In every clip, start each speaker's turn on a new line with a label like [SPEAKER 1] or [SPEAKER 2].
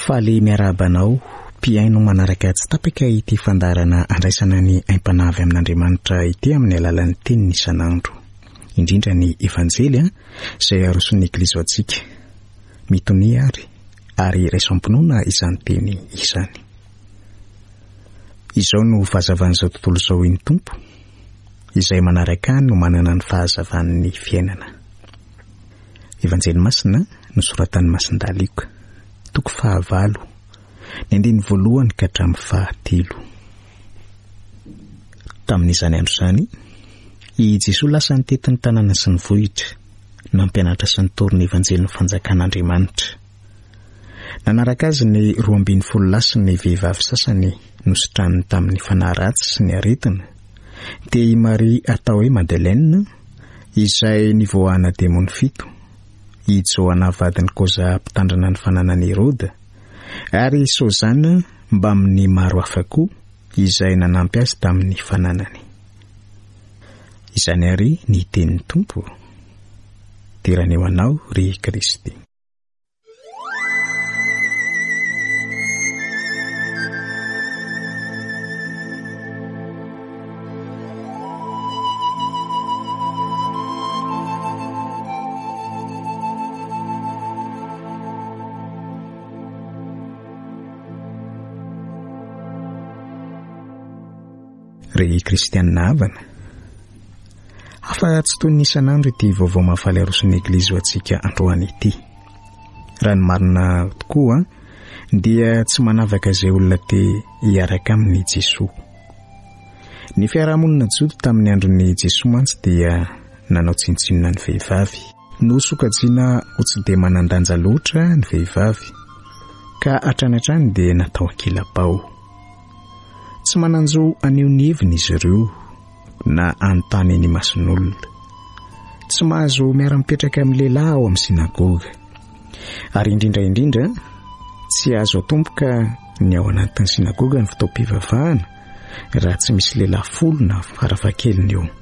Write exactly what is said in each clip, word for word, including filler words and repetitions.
[SPEAKER 1] Faly miarabanao piaino manaraka tsy tapaka ity fandarana andraisana ny aimpanavy amin'Andriamanitra ity amin'ny alalan'ny teny isan'andro. Indrindra ny evanjely izay aroson'ny eglizy antsika. Mitony ary ary raisampinoana izany teny izany. Izao no fahazavan'izao tontolo izao iny Tompo, izay manaraka no manana ny fahazavan'ny fiainana. Evanjely masina nosoratan'ny Masindaliko, toko fahavalo, ny andiny voalohany ka hatramin'ny fahatelo. Tamin'izany andro izany, i Jesosy lasa nitety ny tanàna sy ny vohitra, nampianatra sy nitorina evanjely ny fanjakan'Andriamanitra. Nanaraka azy ny roa ambin'ny folo lasy ny vehivavy sasany nosotraniny tamin'ny fanahy ratsy sy ny aretina, dia i Maria atao hoe Madeleine, izay nivoahana demony fito, i Joana vadiny Koza mpitandrana ny fananan'i Herode, ary Sozana mba amin'ny maro hafa koa izay nanampy azy tamin'ny fananany. Izany ary ny tenin'ny Tompo. Tirany eo anao ry Kristy. Ry kristianina havana, afa tsy toy ny isan'andro ity vaovao mahafaly aroson'ny eglizy ho antsika androany ity. Raha ny marina tokoa dia tsy manavaka izay olona te hiaraka amin'ny Jesosy. Ny fiarahamonina jodo tamin'ny andron'ny Jesosy mantsy dia nanao tsinontsinona ny vehivavy, no sokajiana ho tsy dia manandanja loatra ny vehivavy, ka hatranatrany dia natao ankilabao. Tsy mananjo anio ny heviny izy ireo na anontany ny mason'olona. Tsy mahazo miara-mipetraka amin'ny lehilahy ao amin'ny sinagoga. Ary indrindra indrindra tsy azo atomboka ny ao anatin'ny sinagoga ny fotoam-pivavahana raha tsy misy lehilahy folo na farafahakeliny eo.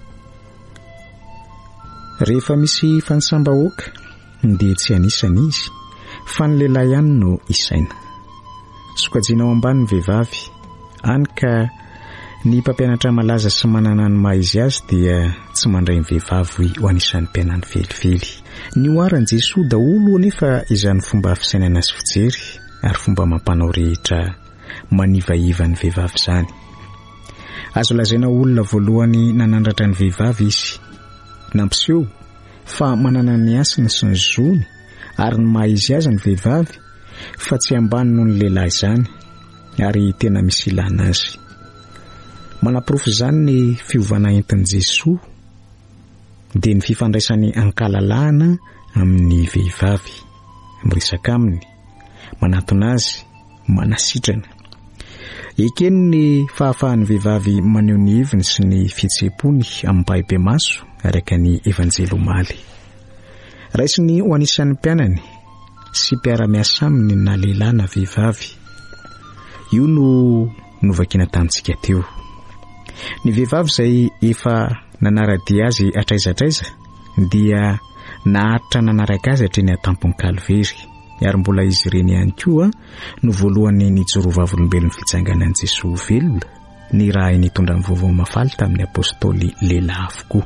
[SPEAKER 1] Rehefa misy fansambahoaka dia tsy anisany izy fa ny lehilahy ihany no isaina. Sokajiana ao ambany ny vehivavy, any ka ny mpampianatra malaza sy manana ny maha izy azy dia tsy mandray ny vehivavy ho anisan'ny mpiainany velively. Ny oharan'i Jesosy daholo anefa izany fomba fisainana sy fijery ary fomba mampanao rehetra manivaiva ny vehivavy izany. Azo lazaina olona voalohany nanandratra ny vehivavy izy, nampiseho fa manana ny asany sy ny zony ary ny maha izy azy ny vehivavy, fa tsy ambany noho ny lehilahy izany, ary tena misy ilana azy. Manaprofo izany ny fiovana entin'i Jesosy dia ny fifandraisany ankalalahana amin'ny vehivavy, miresaka aminy, manatona azy, manasitrana. Ekeny ny fahafahan'ny vehivavy maneho ny heviny sy ny fihetseham-pony amin'ny Baibe maso araka ny evanjely omaly. Raisiny ho anisan'ny mpianany sy mpiara-miasa aminy na lehilahy na vehivavy. Io no novakiana tamintsika teo. Ny vehivavy izay efa nanaradia azy atraizatraiza dia naharitra nanaraka azy hatreny an-tampon'ny Kalvery, ary mbola izy ireny ihany koa no voalohany nijorovavolombelon'ny fitsanganan'i Jesosy velona, ny raha nitondra ny vaovao mafaly tamin'ny apôstôly lehilahy avokoa.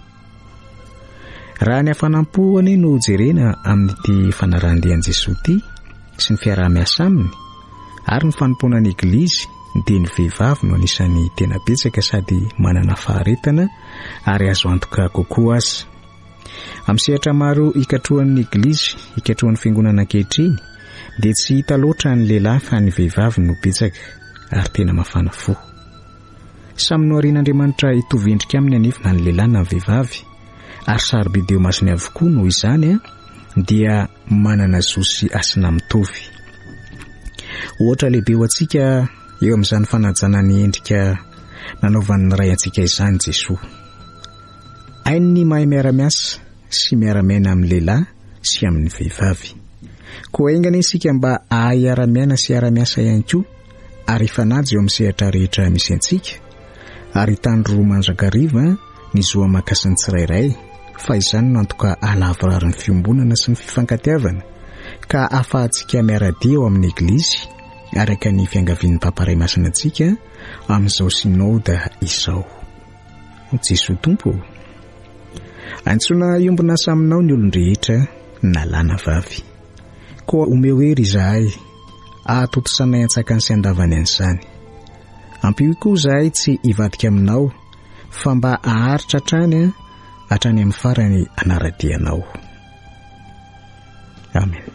[SPEAKER 1] Raha ny hafanam-po no jerena amin'ity fanarandihan'i Jesosy ity sy ny fiaraha-miasa aminy ary ny fanompoana ny eglizy, dia ny vehivavy no anisan'ny tena betsaka sady manana faharetana ary azo antoka kokoa azy. Amin'ny sehatra maro ikatrohan'ny eglizy, ikatrohan'ny fiangonana ankehitriny, dia tsy hita loatra ny lehilahy fa ny vehivavy no betsaka ary tena mafana fo. Samy noharian'Andriamanitra hitovy endrika aminy anefina ny lehilahy na ny vehivavy, ary sarobideo masony avokoa no izany dia manana zo sy asina mitovy. Ohatra lehibe ho antsika eo amin'izany fanajana ny endrika nanaovan'ny ray antsika izany Jesosy. Hainy ny mahay miara-miasa sy miara-miaina amin'ny lehilahy sy amin'ny vehivavy. Koa aingana isika mba ahay hiara-miaina sy hiara-miasa ihany koa ary ifanaja eo amin'ny sehatra rehetra misy antsika, ary tandro mandrakariva ny zoa makasiny tsirairay, fa izany no antoka alavorariny fiombonana sy ny fifankatiavana, ka ahafahantsika miaradia eo amin'ny eglizy araka ny fiangavian'ny pamparay masina antsika amin'izao synode izao. Jesoa tompo, antsoina iombona saminao ny olon-drehetra nalàna vavy, koa omeo hery izahay ahatoto sanay antsakany sy andavany an'izany. Ampio koa izahay tsy hivadika aminao fa mba aharitra hatrany hatrany amin'ny farany anaradianao. Amen.